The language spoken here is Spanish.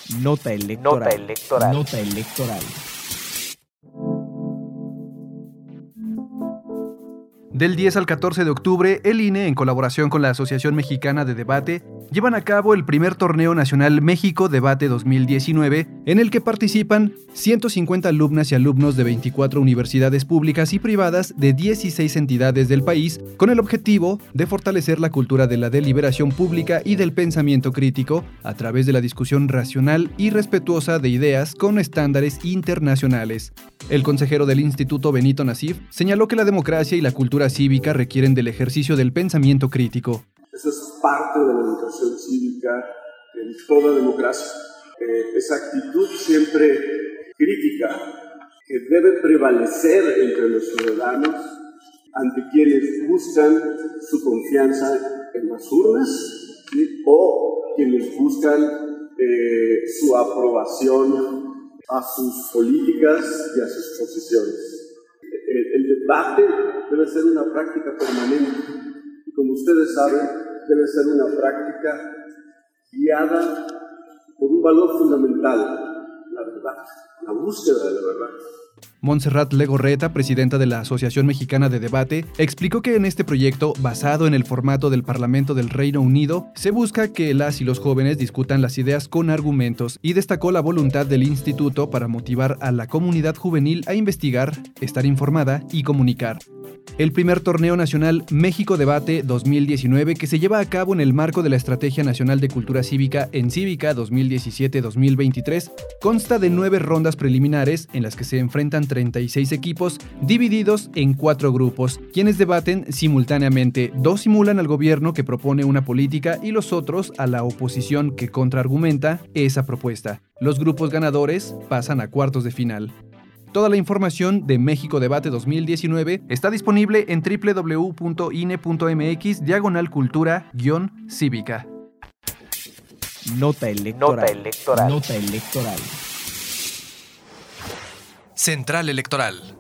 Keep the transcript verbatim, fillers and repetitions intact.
Nota electoral. Nota electoral. Nota electoral. Del diez al catorce de octubre, el I N E, en colaboración con la Asociación Mexicana de Debate, llevan a cabo el primer torneo nacional México Debate dos mil diecinueve, en el que participan ciento cincuenta alumnas y alumnos de veinticuatro universidades públicas y privadas de dieciséis entidades del país, con el objetivo de fortalecer la cultura de la deliberación pública y del pensamiento crítico a través de la discusión racional y respetuosa de ideas con estándares internacionales. El consejero del Instituto Benito Nasif señaló que la democracia y la cultura cívica requieren del ejercicio del pensamiento crítico. Eso es parte de la educación cívica en toda democracia. Eh, esa actitud siempre crítica que debe prevalecer entre los ciudadanos ante quienes buscan su confianza en las urnas, ¿sí? O quienes buscan eh, su aprobación a sus políticas y a sus posiciones. El, el debate debe ser una práctica permanente y, como ustedes saben, debe ser una práctica guiada por un valor fundamental, la verdad, la búsqueda de la verdad. Montserrat Legorreta, presidenta de la Asociación Mexicana de Debate, explicó que en este proyecto, basado en el formato del Parlamento del Reino Unido, se busca que las y los jóvenes discutan las ideas con argumentos, y destacó la voluntad del instituto para motivar a la comunidad juvenil a investigar, estar informada y comunicar. El primer torneo nacional México Debate dos mil diecinueve, que se lleva a cabo en el marco de la Estrategia Nacional de Cultura Cívica en Cívica dos mil diecisiete a dos mil veintitrés, consta de nueve rondas preliminares en las que se enfrentan treinta y seis equipos divididos en cuatro grupos, quienes debaten simultáneamente. Dos simulan al gobierno que propone una política y los otros a la oposición que contraargumenta esa propuesta. Los grupos ganadores pasan a cuartos de final. Toda la información de México Debate dos mil diecinueve está disponible en doble u doble u doble u punto i n e punto m x diagonal cultura guión cívica. Nota electoral. Nota electoral. Nota electoral. Central Electoral.